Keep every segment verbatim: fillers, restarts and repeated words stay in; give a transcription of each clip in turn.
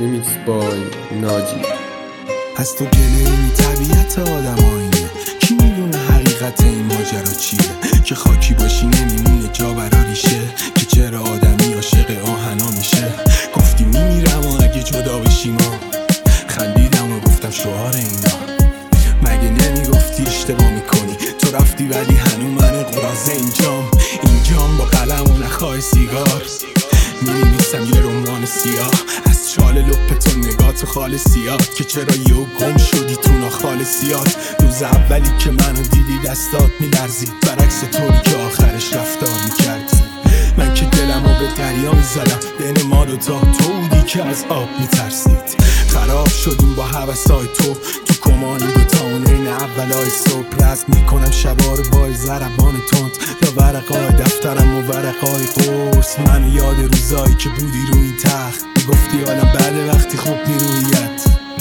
ریمیکس بای ناجی. از تو گله این طبیعت آدم آینه، کی میدونه حقیقت این ماجرا چیه؟ که خاکی باشی نمیمونه جا برا ریشه، که چرا آدمی عاشق آهنا میشه. گفتی میمیرم و اگه جدا بشی ما، خندیدم و گفتم شعار اینا. مگه نمیگفتی اشتباه میکنی؟ تو رفتی ولی هنو من قراضه اینجام اینجام با قلم و نخواه سیگار می‌نویسم یه رمان سیاه از چال لپ تو نگاه تو خال سیاه، که چرا یهو گم شدی تو ناخال سیاه. روز اولی که منو دیدی دستات میلرزید، برعکس طوری که آخرش رفتار میکردی. من که دلمو به دریا میزدم، بین ما دوتا تو بودی که از آب میترسید. خراب شدیم با هوسای تو تو کمانی دوتا و نین اولای صبح. رزم میکنم شبا رو با ضربان تند، یا ورقای دفترم و ورقای قرص. من یاد روزایی که بودی روی این تخت، میگفتی حالا بعد وقتی خوب نیرویت.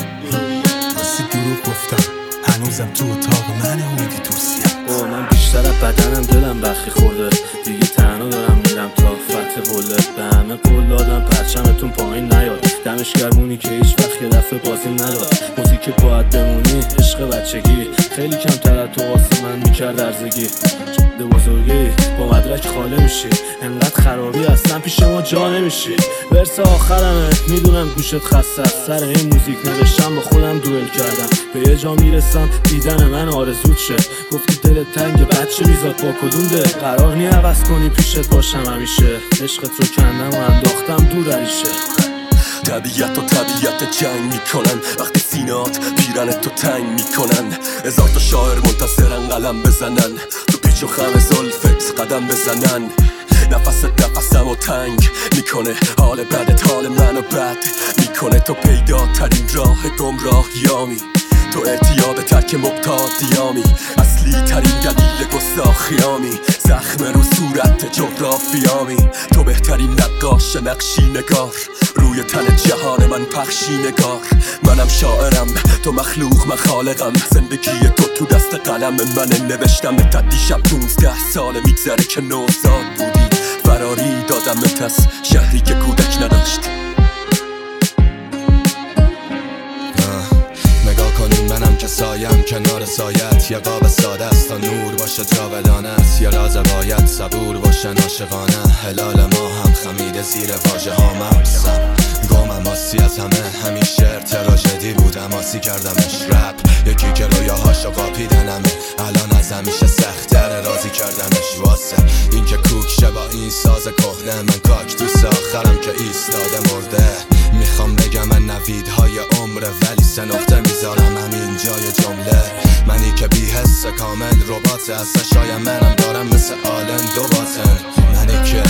راستی دروغ گفتم، هنوزم تو اتاق منه بودی توصیت. اوه من بیشتر از بدنم دلم بخی خورده، دیگه تنها دارم میرم تا فتح بوله. به همه قول دادم پرچمتون پایین نیاد، دمش گرمونی که هیچ وقت یه دفعه بازیم نداد. موزیک باید بمونی عشق بچگی، خیلی کمتر از تو واسه من میکرد ارزگی. ده بزرگی با مدرک خاله میشی، انقدر خرابی اصلا پیش ما جا نمیشی. ورس آخرمه میدونم گوشت خسته است، سر این موزیک نوشتم با خودم دوئل کردم. به یه جا میرسم دیدن من آرزوت شه، گفتی دلت تنگ بچه میزاد با کدوم ده. قرار نی عوض کنی پیشت باشم همیشه، عشقت رو کندم و انداختم دور عریشه. طبیعت و طبیعت جنگ میکنن، وقتی سینات پیرنت تو تنگ میکنن. هزار تا شاعر منتصرن قلم بزنن، تو پیچ و خم زلفت قدم بزنن. نفست نفسم و تنگ میکنه، حال بدت حال منو بد میکنه. تو پیداترین راه گمراهیامی، تو ارتیاب ترک مبتادیامی. اصلی ترین دلیل گستاخیامی، زخم رو صورت جغرافیامی. تو بهترین نقاش نقشی نگار، روی تن جهان من پخشی نگار. منم شاعرم تو مخلوق من خالقم، زندگی تو تو دست قلم من نوشتم. تا دیشب پونزده ساله میگذره که نوزاد بودی، فراری دادمت از شهری که کودک نداشت. منم که سایم کنار سایت، یه قاب ساده است تا نور باشه جاودانه است. یه راز باید صبور باشه عاشقانه، هلال ما هم خمیده زیر واژه ها مبسم. گامم آسی از همه، همیشه تراژدی بودم آسی کردمش رپ. یکی که رویاهاشو قاپیدنمه، الان از همیشه سخت‌تر راضی کردنش. واسه این که کوک شه با این ساز کهنه، من کاکتوس آخرم که ایستاده مرده. میخوام بگم من نویدهای عمره، ولی سه نقطه میذارم همین جای جمله. منی که بی حس کامل ربات از سشای منم دارم مثل آلن دو باطن. منی که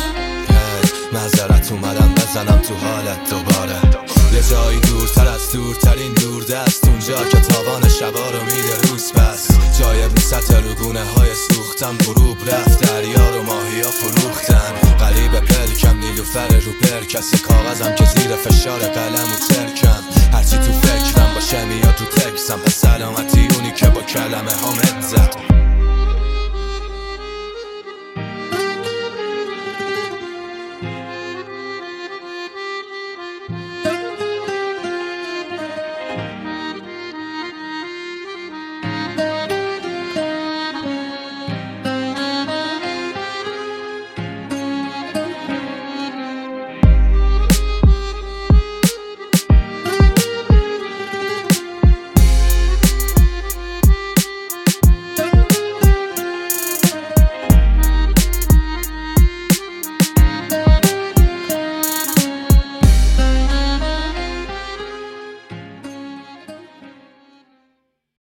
معذرت اومدم بزنم تو حالت دوباره. یه جایی دورتر از دورترین دوردست، اونجا که تابان شبا رو میده روز پس. جای بوست روگونه های سوختم، غروب رفت دریا رو ماهی ها فروختن. قلیب پلکم نیلوفر رو پر، کسی کاغذم که زیر فشار قلم و ترکم. هرچی تو فکرم باشه میاد تو تکسم، پس سلامتی اونی که با کلمه ها مت زد.